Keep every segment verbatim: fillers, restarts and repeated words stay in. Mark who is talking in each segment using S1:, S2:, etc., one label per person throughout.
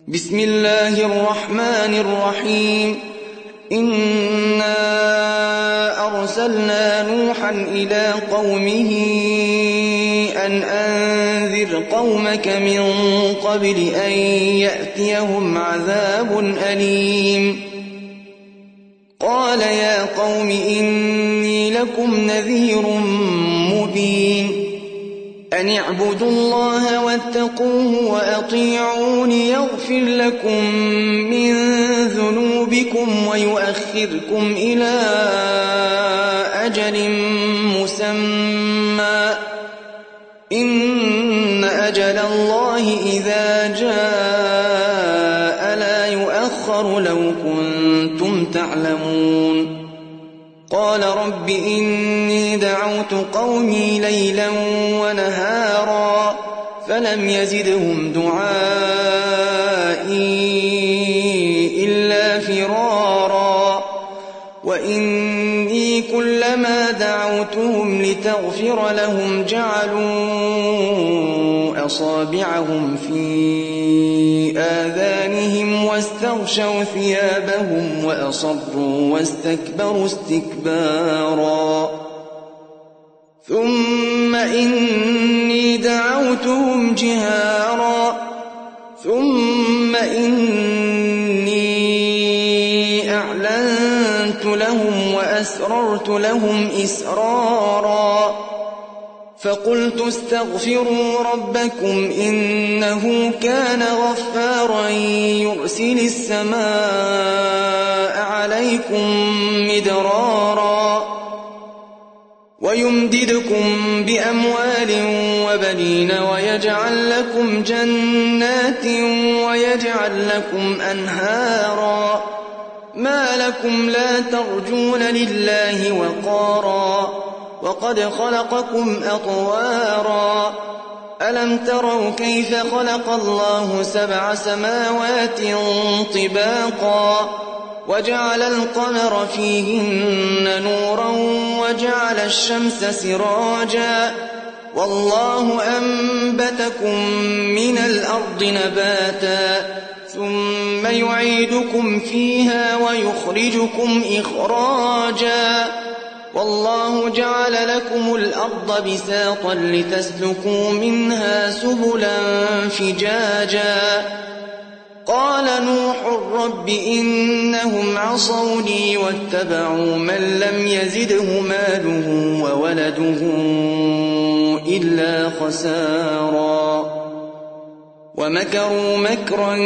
S1: بسم الله الرحمن الرحيم إنا أرسلنا نوحا إلى قومه أن أنذر قومك من قبل أن يأتيهم عذاب أليم قال يا قوم إني لكم نذير مبين أن اعبدوا الله واتقوه وأطيعون يغفر لكم من ذنوبكم ويؤخركم إلى أجل مسمى إن أجل الله إذا جاء لا يؤخر لو كنتم تعلمون قال رب إني دعوت قومي ليلا ونهارا فلم يزدهم دعائي إلا فرارا وإني كلما دعوتهم لتغفر لهم جعلوا أصابعهم في آذانهم واستغشوا ثيابهم وأصروا واستكبروا استكبارا ثم إني دعوتهم جهارا ثم إني أعلنت لهم وأسررت لهم إسرارا فقلت استغفروا ربكم إنه كان غفارا يرسل السماء عليكم مدرارا ويمددكم بأموال وبنين ويجعل لكم جنات ويجعل لكم أنهارا ما لكم لا ترجون لله وقارا وقد خلقكم أطوارا ألم تروا كيف خلق الله سبع سماوات طباقا وجعل القمر فيهن نورا وجعل الشمس سراجا والله أنبتكم من الأرض نباتا ثم يعيدكم فيها ويخرجكم إخراجا والله جعل لكم الأرض بساطا لتسلكوا منها سبلا فجاجا قال نوح رب إنهم عصوني واتبعوا من لم يزده ماله وولده إلا خسارا ومكروا مكرا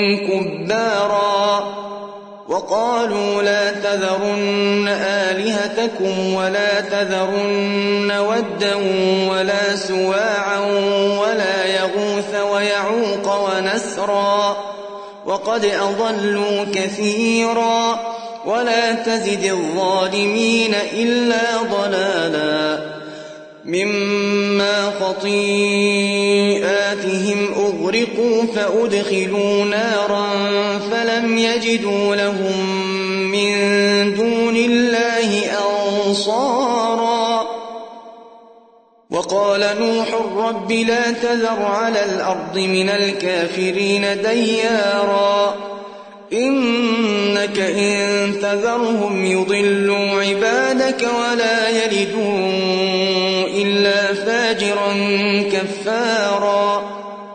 S1: كبارا وقالوا لا تذرن آلهتكم ولا تذرن ودا ولا سواعا ولا يغوث ويعوق ونسرا وقد أضلوا كثيرا ولا تزد الظالمين إلا ضلالا مما خطيئاتهم أغرقوا فأدخلوا نارا فلم يجدوا لهم من دون الله أنصارا وقال نوح رب لا تذر على الأرض من الكافرين ديارا إنك إن تذرهم يضلوا عبادك ولا يلدوا إلا فاجرا كفارا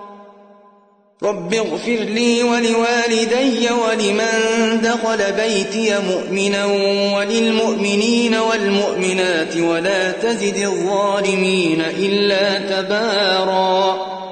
S1: رب اغفر لي ولوالدي ولمن دخل بيتي مؤمنا وللمؤمنين والمؤمنات ولا تزد الظالمين إلا تبارا